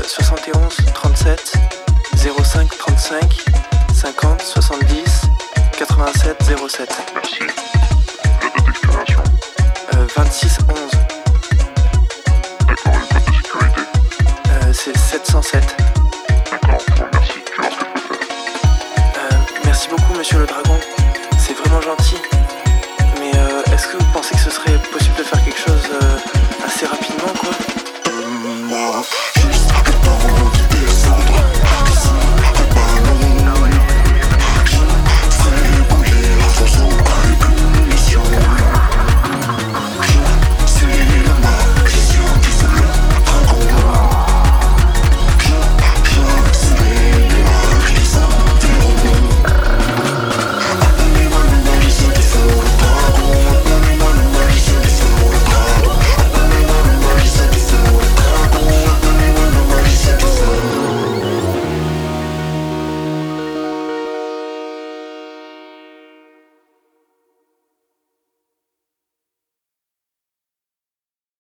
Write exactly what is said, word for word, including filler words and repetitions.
soixante et onze trente-sept zéro cinq trente-cinq cinquante soixante-dix quatre-vingt-sept zéro sept. Merci. La date d'expiration. Euh, vingt-six onze. D'accord, le code de sécurité. Euh, c'est sept cent sept. D'accord, je vous remercie. Je vais voir ce que je peux faire. Euh, merci beaucoup, monsieur le dragon. C'est vraiment gentil.